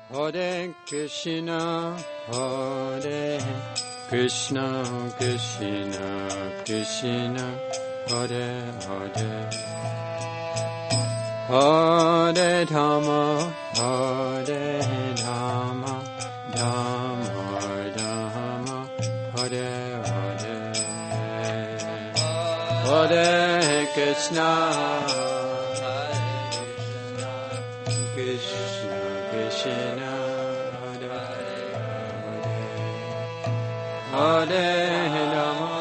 Hare Krishna, Hare Krishna, Krishna, Krishna, Hare Hare. Hare Dhamma, Hare Dhamma, Dhamma Dhamma, Hare Hare. Hare Krishna, Krishna Krishna, Hare Hare. Hare Rama,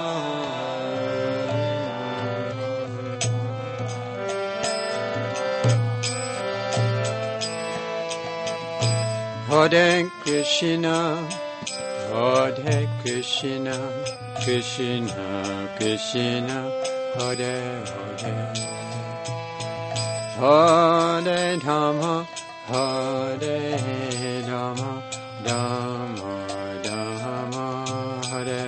Hare Krishna, Hare Krishna, Krishna Krishna, Hare Hare. Hare Dhamma, Hare Rama, Rama Rama, Hare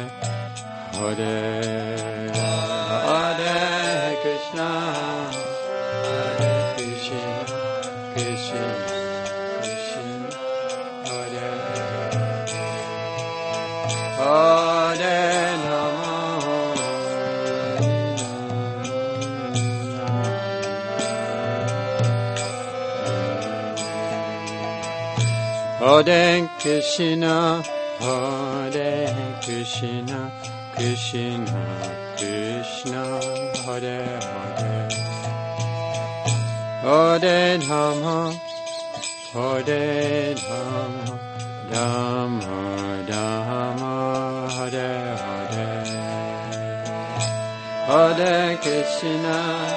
Hare. Hare Krishna, Hare Krishna, Krishna Krishna, Hare Hare Rama, Hare Krishna, Hare Krishna, Krishna Krishna, Hare Hare. Hare Rama, Hare Rama, Rama Rama, Hare Hare. Hare Krishna,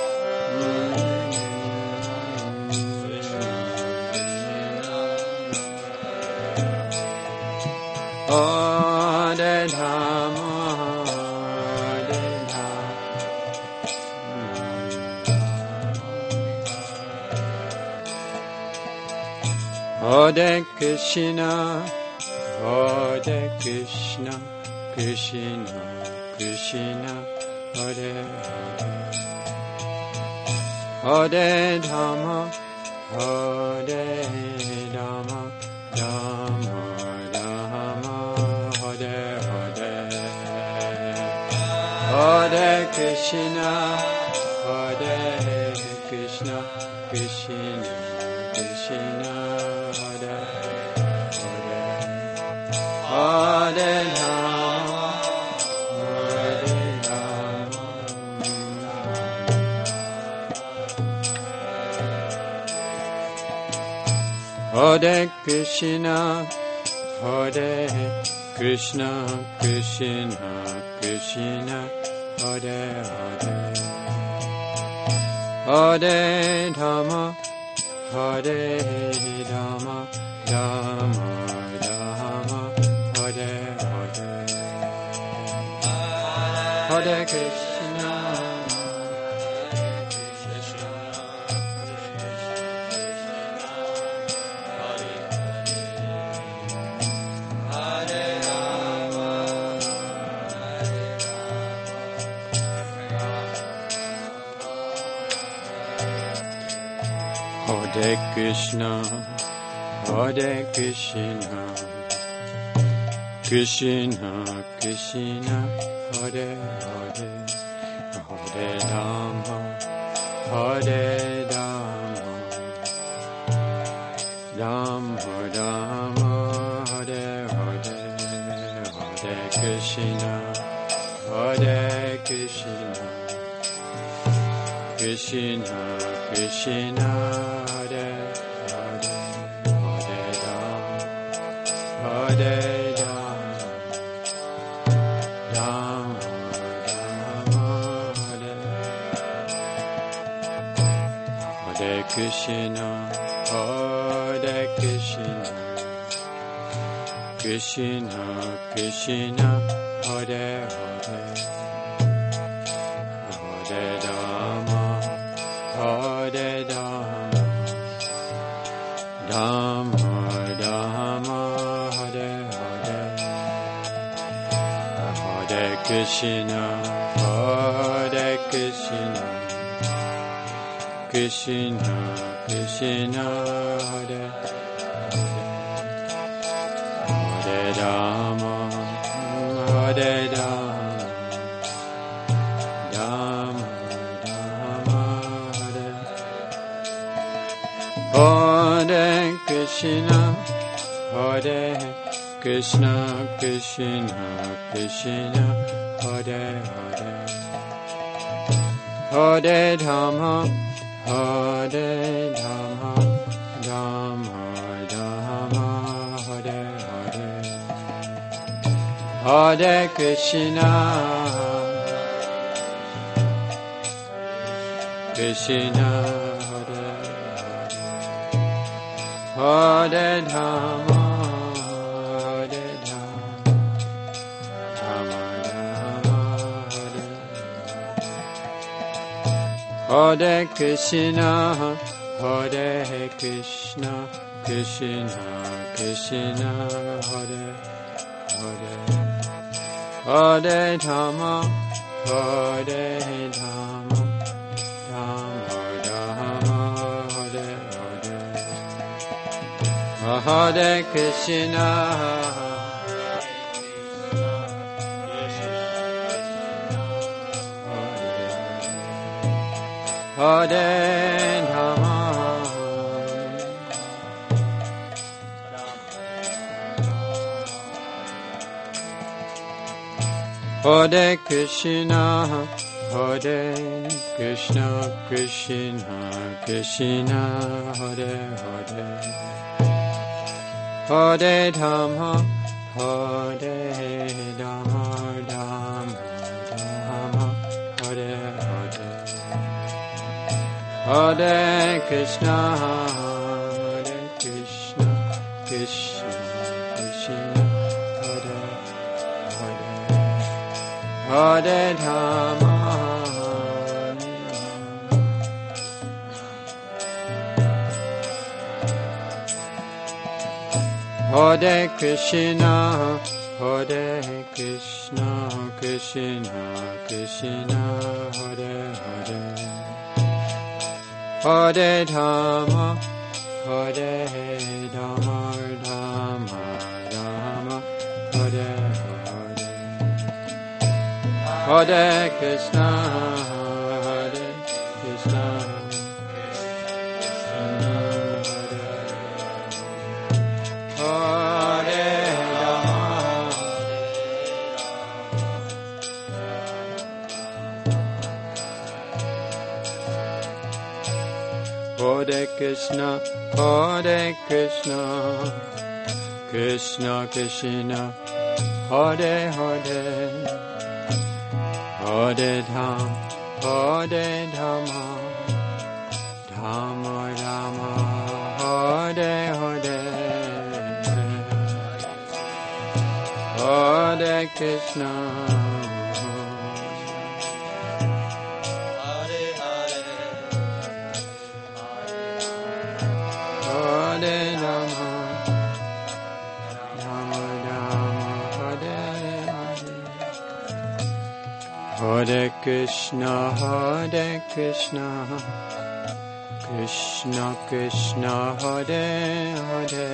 Hare Rama, Hare Rama. Hare Krishna, Hare Krishna, Krishna Krishna, Hare Hare. Hare Rama, Hare Rama, Rama Hare Hare. Hare Krishna, Hare Krishna, Krishna Krishna, Hare Hare. Hare Rama, Hare Rama. Hare Krishna, Hare Krishna, Krishna Krishna, Hare Hare. Hare Rama, Hare Rama, Rama Rama, Hare Hare. Hare Krishna, Hare Krishna, Hare Krishna, Krishna Krishna, Hare Hare. Hare Rama, Hare Rama, Rama Rama, Hare Hare. Hare Krishna, Hare Krishna, Krishna Krishna, Hare Hare. Hare Rama, Hare Rama, Rama Rama, Hare. Hare Krishna, Hare Krishna, Krishna Krishna, Hare Hare. Hare Rama, Hare Rama, Rama Rama, Hare Hare. Hare Krishna, Hare Krishna, Krishna Krishna, Hare Hare. Hare Krishna, Hare Krishna, Krishna Krishna, Hare Hare, Hare Dhamma, Hare Dhamma, Dhamma Dhamma, Hare Hare, Hare Krishna, Krishna Hare Hare, Hare Dhamma, Hare Dhamma, Dhamma Dhamma, Hare Hare, Hare Krishna, Hare Krishna, Krishna Krishna, Hare Hare, Hare Dhamma, Hare Dhamma, Dhamma Dhamma, Hare Hare, Hare Krishna, Hare Dhamma, Hare Krishna, Hare Krishna, Krishna Krishna, Hare Hare, Hare Dhamma, Hare Dhamma, Dhamma Dhamma, Hare Hare, Hare Krishna, Hare Krishna, Krishna Krishna, Hare Hare, Hare Dhamma, Hare Krishna, Hare Krishna, Krishna Krishna, Hare Hare, Hare Dhamma, Hare Dhamma, Dhamma Dhamma, Hare Hare, Hare Krishna, Hare Krishna, Hare Krishna, Hare Krishna, Krishna Krishna, Hare Hare, Hare Dhamma, Hare Dhamma, Dhamma Dhamma, Hare Hare, Hare Krishna, Hare Rama, Rama Rama, Hare Hare, Hare Krishna, Hare Krishna, Krishna Krishna, Hare Hare,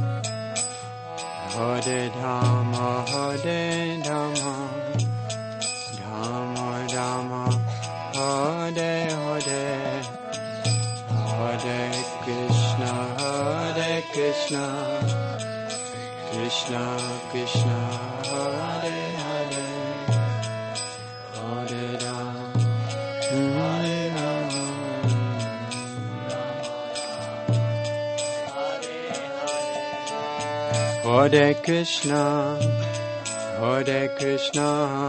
Hare Rama, Hare Rama, Rama Rama, Hare Hare, Hare Krishna, Hare Krishna, Krishna Krishna, Hare Hare, Hare Rama, Hare Rama, Hare Krishna, Hare Krishna,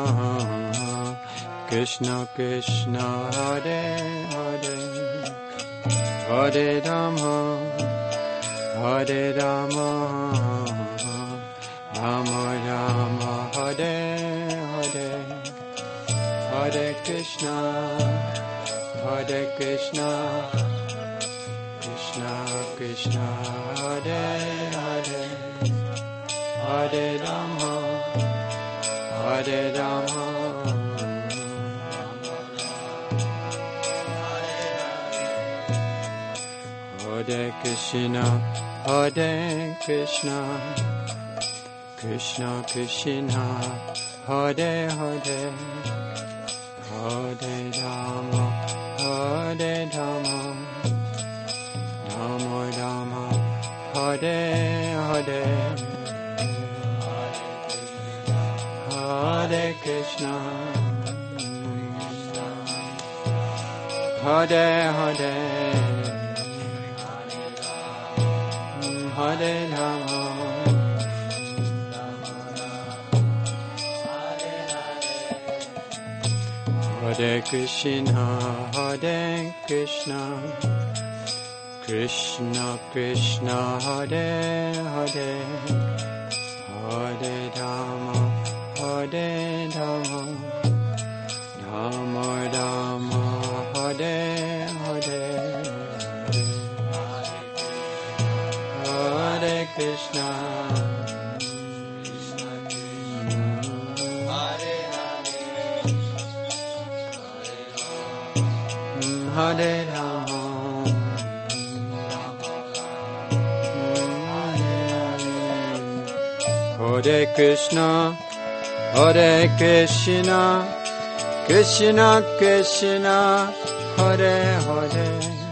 Krishna Krishna, Hare Hare, Hare Rama, Hare Rama, Rama Rama, Hare Hare, Hare Krishna, Hare Krishna, Krishna Krishna, Hare Hare, Hare Rama, Hare Rama, Hare Krishna, Hare Krishna, Krishna Krishna, Hare Hare, Hare Rama, Hare Rama, Rama Rama, Hare Hare, Hare Krishna, Hare Hare, Hare Rama, Hare Krishna, Hare Krishna, Krishna Krishna, Hare Hare, Hare Rama, Hare Rama, Rama Rama, Hare Hare, Hare Krishna, Hare Rama, Hare Krishna, Hare Krishna, Krishna Krishna, Hare Hare,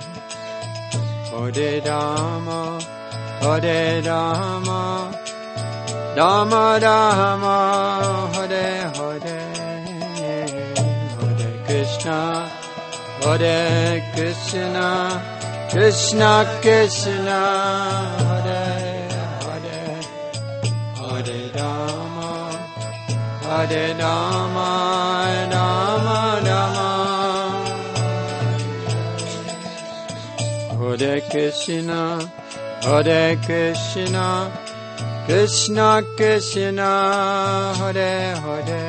Hare Rama, Hare Rama, Rama Rama, Hare Hare, Hare Krishna, Hare Krishna, Krishna Krishna, Hare Hare, Hare Rama, Hare Rama, Rama Rama, Hare Krishna, Hare Krishna, Krishna Krishna, Hare Hare,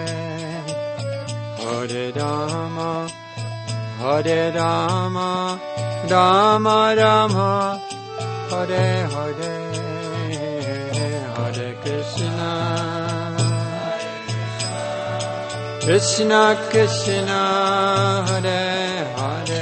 Hare Rama, Hare Rama, Rama Rama, Hare Hare, Hare Krishna, Krishna Krishna, Hare Hare,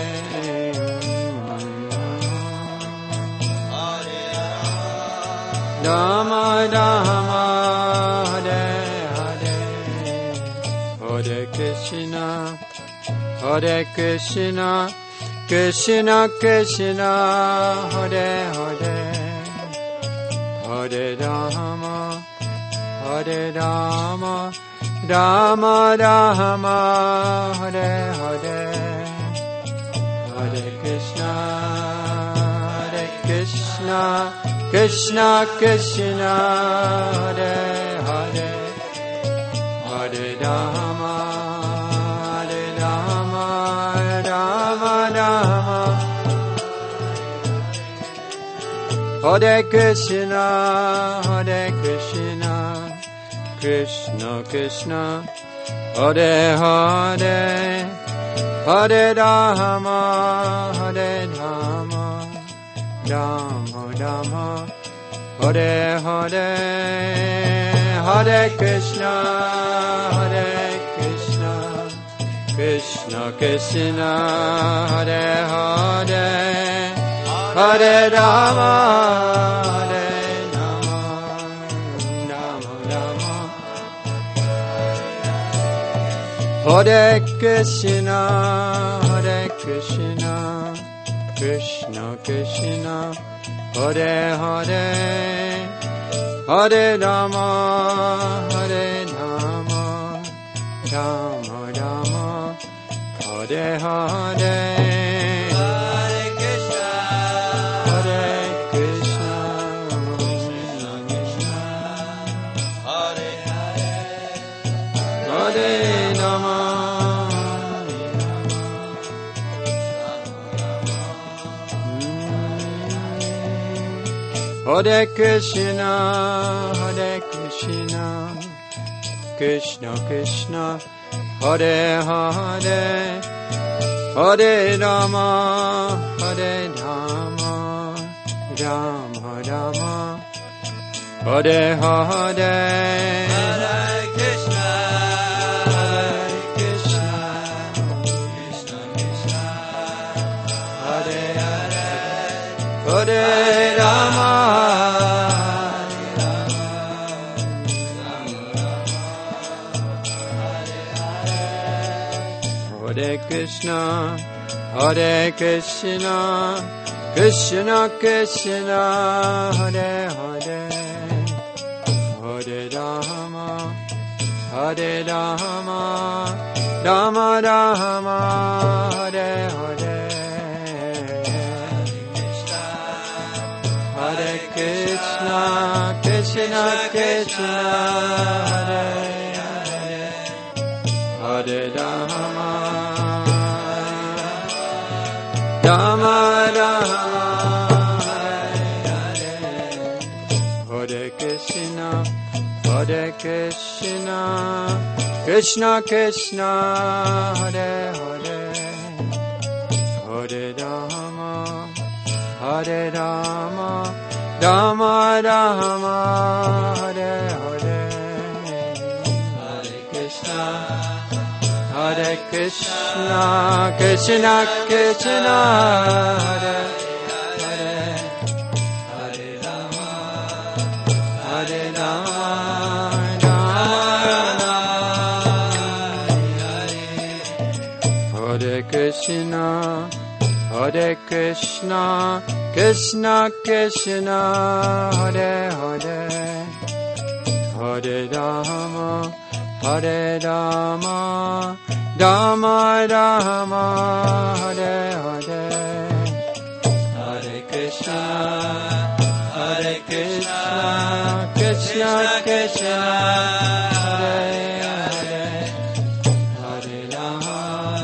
Rama Rama, Hare Hare, Hare Krishna, Hare Krishna, Krishna Krishna, Hare Hare, Hare Rama, Hare Rama, Rama Rama, Hare Hare, Hare Krishna, Hare Krishna, Krishna Krishna, Hare Hare, Hare Rama, Hare Krishna, Hare Krishna, Krishna Krishna, Hare Hare, Hare Rama, Hare Rama, Rama Rama, Hare Hare, Hare Krishna, Hare Krishna, Krishna Krishna, Hare Hare, Hare Rama, Hare Rama, Rama Rama, Hare Krishna, Hare Krishna, Krishna Krishna, Hare Hare, Hare Rama, Hare Rama, Rama Rama, Hare Hare. Hare Krishna, Hare Krishna, Krishna Krishna, Hare Hare, Hare Rama, Hare Rama, Rama Rama, Hare Hare, Hare Krishna, Hare Krishna, Krishna Krishna, Hare Hare, Hare Rama, Hare Krishna, Hare Krishna, Krishna Krishna Hare Hare Hare Rama Hare Rama Rama Rama Hare Hare Hare Krishna Krishna Krishna Hare Hare Hare Rama Rama Rama Hare Krishna Krishna Krishna Hare Hare Hare Rama Rama Rama Hare Hare Hare Krishna Krishna Krishna Hare Hare Hare Rama Hare Krishna Krishna Krishna Hare Hare Hare Rama Rama Rama Hare Hare Hare Krishna Krishna Krishna Hare Hare Hare Rama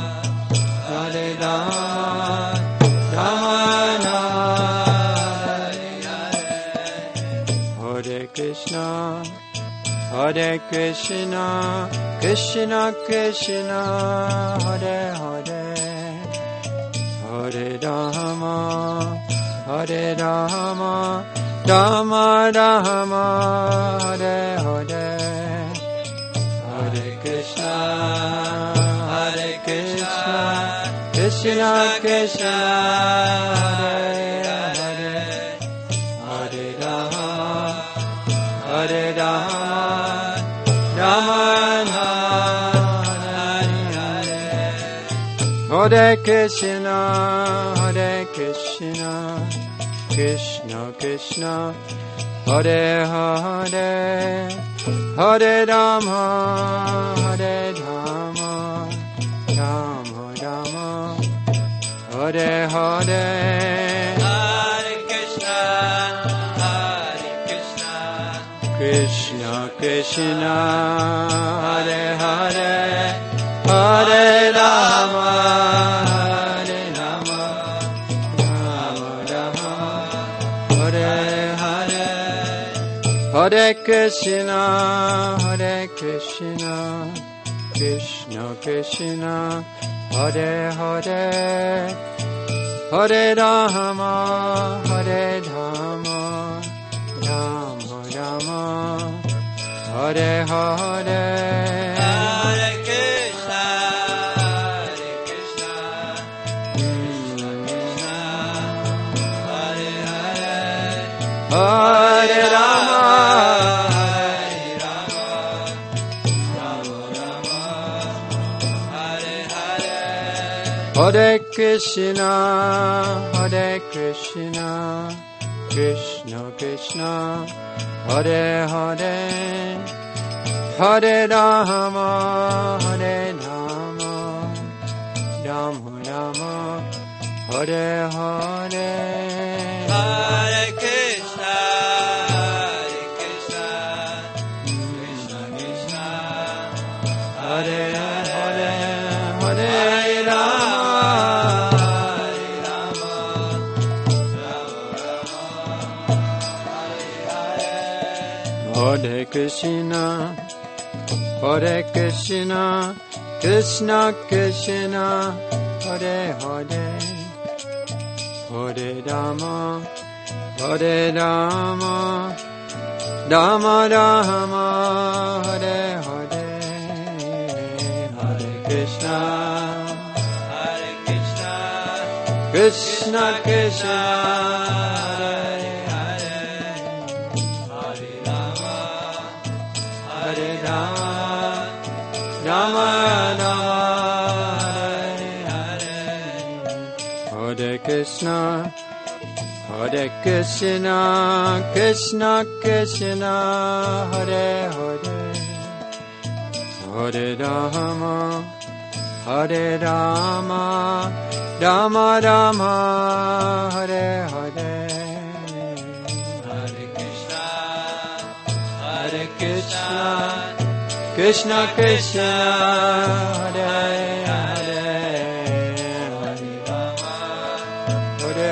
Rama Hare Krishna Krishna Krishna Hare Hare Hare Rama Rama Rama Hare Hare Hare Krishna Krishna Krishna Hare Hare Hare Rama Rama Hare Krishna Krishna Krishna Hare Hare Hare Rama Rama Rama Hare Hare Krishna Krishna Hare Hare Hare Rama Rama Rama Hare Hare Hare Krishna Krishna Krishna Hare Hare Hare Rama Rama Rama Hare Hare Hare Krishna Krishna Hare Hare Hare Rama Hare Krishna Krishna Krishna Hare Hare Hare Rama Rama Rama Hare Hare Hare Krishna Krishna Krishna Hare Hare Hare Rama Hare Krishna Krishna Krishna Hare Hare Hare Rama Rama Rama Hare Hare Hare Krishna Krishna Krishna Hare Hare Hare Rama Rama Rama Hare Hare Hare Krishna Hare Krishna, Krishna Krishna, Hare Hare, Hare Rama, Hare Rama, Rama Rama, Hare Hare, Hare Krishna, Hare Krishna, Krishna Krishna, Hare Hare, Hare Rama, Hare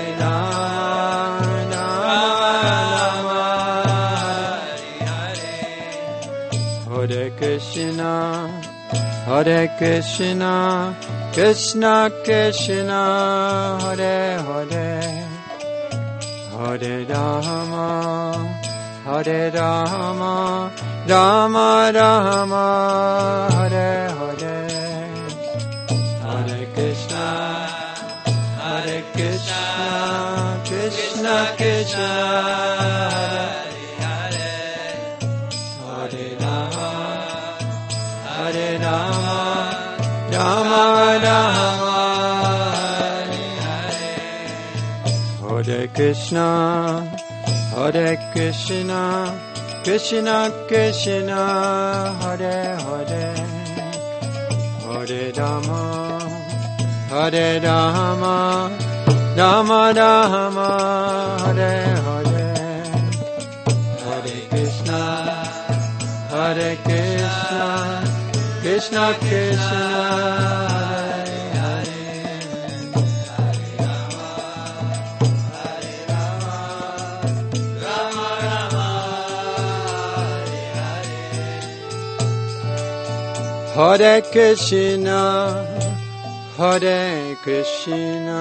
Rama, Rama Rama, Hare Krishna, Hare Krishna, Krishna Krishna, Hare Hare, Hare Rama, Hare Rama, Rama Rama, Hare Hare, Hare Krishna, Hare Krishna, Krishna Krishna, Hare Rama, Hare Rama, Rama Rama, Hare Krishna, Hare Krishna, Krishna Krishna, Hare Hare, Hare Rama, Hare Rama, Rama Rama, Hare Hare, Hare Krishna, Hare Krishna, Krishna Krishna, Hare Hare Krishna, Hare Krishna,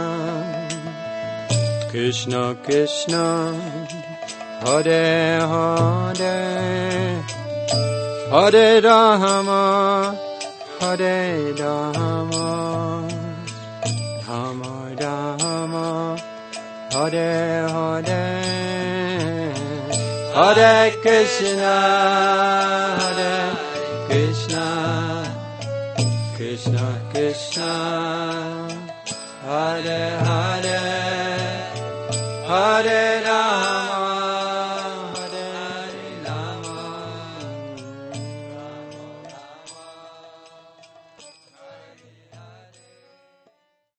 Krishna Krishna, Hare Hare, Hare Rama, Hare Rama, Rama Rama, Hare Hare, Hare Krishna, Hare Krishna, Krishna Krishna, Hare Hare, Hare